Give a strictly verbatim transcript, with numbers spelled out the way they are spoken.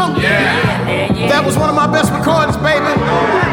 Mama? Yeah. That was one of my best recordings, baby.